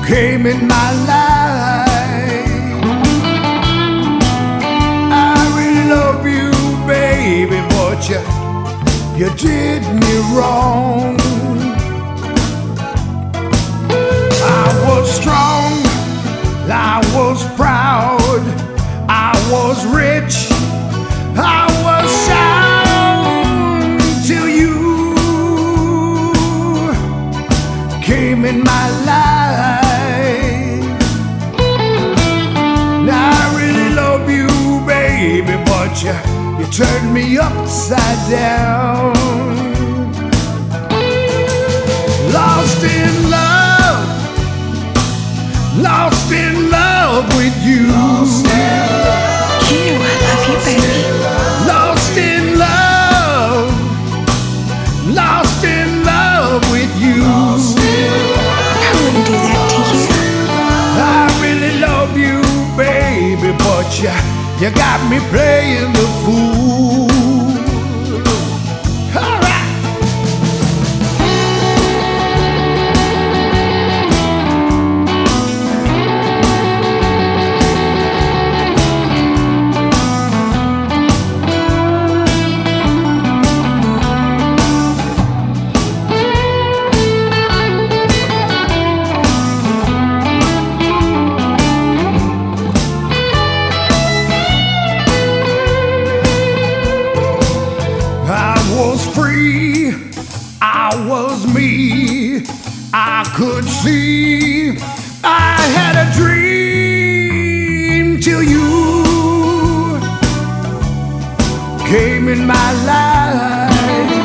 came in my life. I really love you, baby, but you did me wrong. I was strong, I was proud, I was rich, I was sound till you came in my life. Now I really love you, baby, but you turned me upside down. Lost in love, lost in love with you. You know I love you, baby. Lost in love, lost in love with you. I wouldn't do that to you. I really love you, baby, but you got me playing the fool. All right. I was free, I was me, I could see, I had a dream till you came in my life.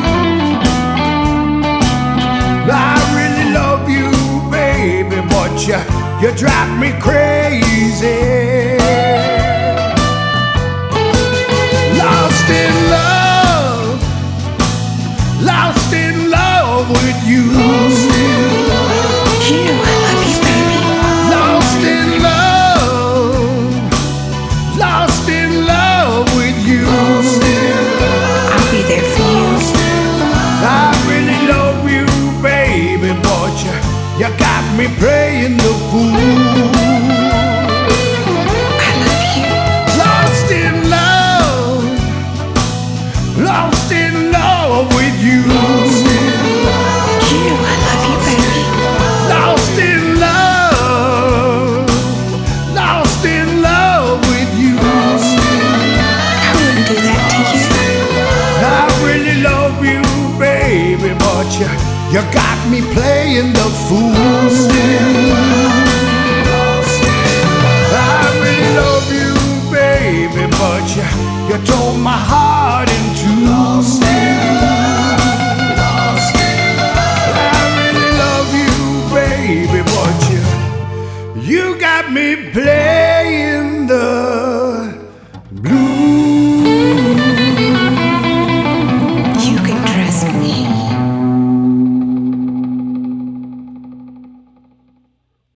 I really love you, baby, but you drive me crazy. Lost in love, lost in love with you. You know I love you, baby. Lost in love, lost in love with you. I'll be there for you. I really love you, baby, but you got me playing the fool. I love you. Lost in love, lost in love with you. You know I love you, baby. Lost in love, lost in love with you. I wouldn't do that to you. I really love you, baby, but you got me playing the fool. I really love you, baby, but you tore my heart